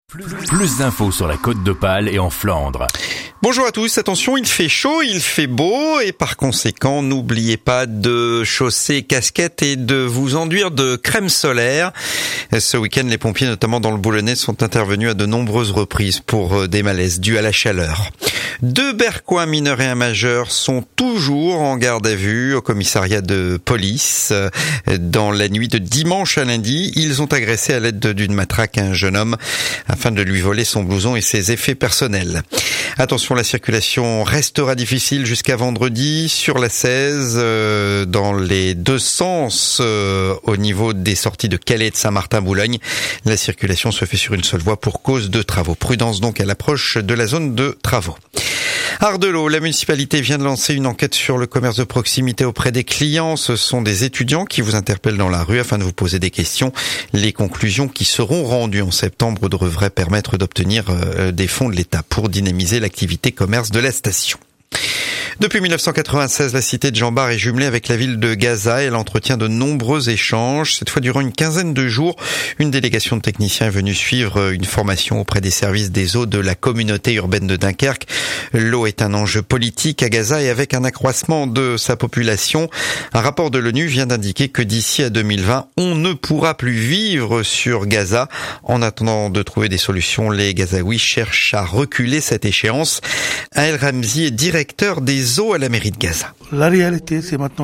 Plus d'infos sur la Côte d'Opale et en Flandre. Bonjour à tous, attention, il fait chaud, il fait beau et par conséquent, n'oubliez pas de chausser casquette et de vous enduire de crème solaire. Ce week-end, les pompiers, notamment dans le Boulonnais, sont intervenus à de nombreuses reprises pour des malaises dus à la chaleur. 2 Berquois mineurs et un majeur sont toujours en garde à vue au commissariat de police. Dans la nuit de dimanche à lundi, ils ont agressé à l'aide d'une matraque un jeune homme afin de lui voler son blouson et ses effets personnels. Attention, la circulation restera difficile jusqu'à vendredi sur la 16 dans les deux sens au niveau des sorties de Calais et de Saint-Martin-Boulogne. La circulation se fait sur une seule voie pour cause de travaux. Prudence donc à l'approche de la zone de travaux. Ardelot, la municipalité vient de lancer une enquête sur le commerce de proximité auprès des clients. Ce sont des étudiants qui vous interpellent dans la rue afin de vous poser des questions. Les conclusions qui seront rendues en septembre devraient permettre d'obtenir des fonds de l'État pour dynamiser l'activité commerce de la station. Depuis 1996, la cité de Jean Bart est jumelée avec la ville de Gaza. Elle entretient de nombreux échanges. Cette fois, durant une quinzaine de jours, une délégation de techniciens est venue suivre une formation auprès des services des eaux de la communauté urbaine de Dunkerque. L'eau est un enjeu politique à Gaza et avec un accroissement de sa population. Un rapport de l'ONU vient d'indiquer que d'ici à 2020, on ne pourra plus vivre sur Gaza. En attendant de trouver des solutions, les Gazaouis cherchent à reculer cette échéance. Aël Ramzi est directeur des eaux à la mairie de Gaza. La réalité, c'est maintenant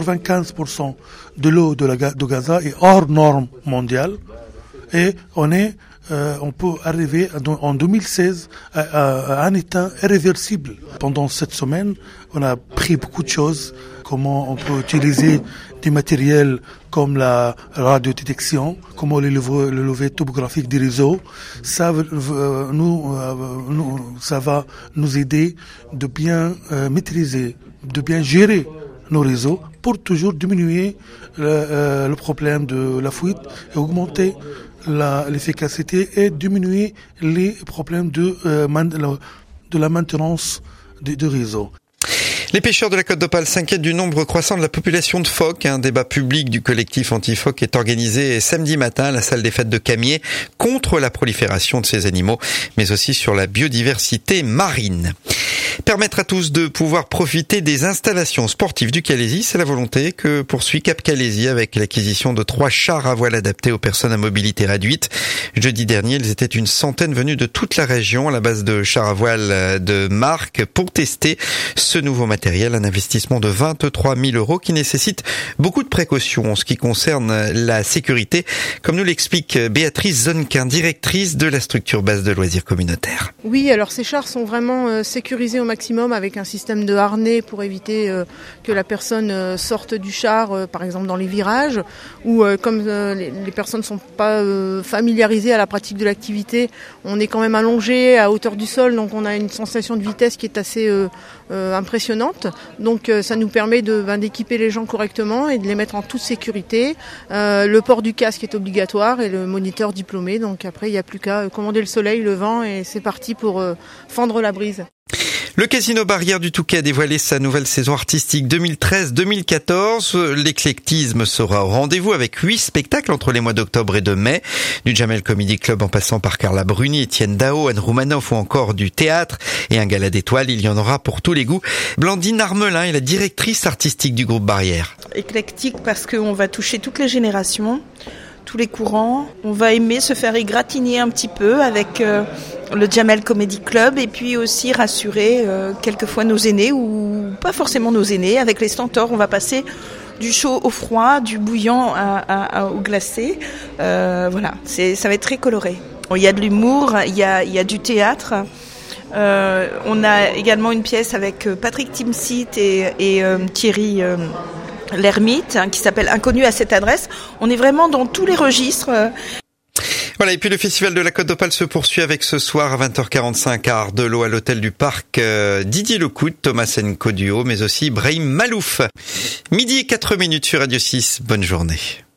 95% de l'eau de Gaza est hors norme mondiale et on peut arriver en 2016 à un état irréversible. Pendant cette semaine, on a pris beaucoup de choses, comment on peut utiliser des matériels comme la radiodétection, comment le levé topographique des réseaux. Ça va nous aider de bien maîtriser, de bien gérer nos réseaux pour toujours diminuer le problème de la fuite et augmenter l'efficacité et diminuer les problèmes de la maintenance du réseau. Les pêcheurs de la Côte d'Opale s'inquiètent du nombre croissant de la population de phoques. Un débat public du collectif anti-phoques est organisé samedi matin à la salle des fêtes de Camier contre la prolifération de ces animaux, mais aussi sur la biodiversité marine. Permettre à tous de pouvoir profiter des installations sportives du Calaisis, c'est la volonté que poursuit Cap Calaisis avec l'acquisition de 3 chars à voile adaptés aux personnes à mobilité réduite. Jeudi dernier, ils étaient une centaine venus de toute la région à la base de chars à voile de marque pour tester ce nouveau matériel, un investissement de 23 000 € qui nécessite beaucoup de précautions en ce qui concerne la sécurité, comme nous l'explique Béatrice Zonquin, directrice de la structure base de loisirs communautaires. Oui, alors ces chars sont vraiment sécurisés au maximum avec un système de harnais pour éviter que la personne sorte du char, par exemple dans les virages, ou comme les personnes ne sont pas familiarisées à la pratique de l'activité, on est quand même allongé à hauteur du sol, donc on a une sensation de vitesse qui est assez impressionnante. Donc ça nous permet d'équiper les gens correctement et de les mettre en toute sécurité. Le port du casque est obligatoire et le moniteur diplômé, donc après il n'y a plus qu'à commander le soleil, le vent et c'est parti pour fendre la brise. Le Casino Barrière du Touquet a dévoilé sa nouvelle saison artistique 2013-2014. L'éclectisme sera au rendez-vous avec 8 spectacles entre les mois d'octobre et de mai. Du Jamel Comedy Club en passant par Carla Bruni, Étienne Dao, Anne Roumanoff ou encore du théâtre et un gala d'étoiles. Il y en aura pour tous les goûts. Blandine Armelin est la directrice artistique du groupe Barrière. Éclectique parce qu'on va toucher toutes les générations, tous les courants. On va aimer se faire égratigner un petit peu avec le Jamel Comedy Club et puis aussi rassurer quelquefois nos aînés ou pas forcément nos aînés. Avec les Stentors, on va passer du chaud au froid, du bouillant au glacé. Voilà, ça va être très coloré. Il y a de l'humour, il y a du théâtre. On a également une pièce avec Patrick Timsit et Thierry Lhermitte, qui s'appelle Inconnu à cette adresse. On est vraiment dans tous les registres. Voilà, et puis le festival de la Côte d'Opale se poursuit avec ce soir à 20h45 à Ardelot à l'hôtel du Parc Didier Lecout, Thomas Nko Duo, mais aussi Brahim Malouf. 12h04 sur Radio 6. Bonne journée.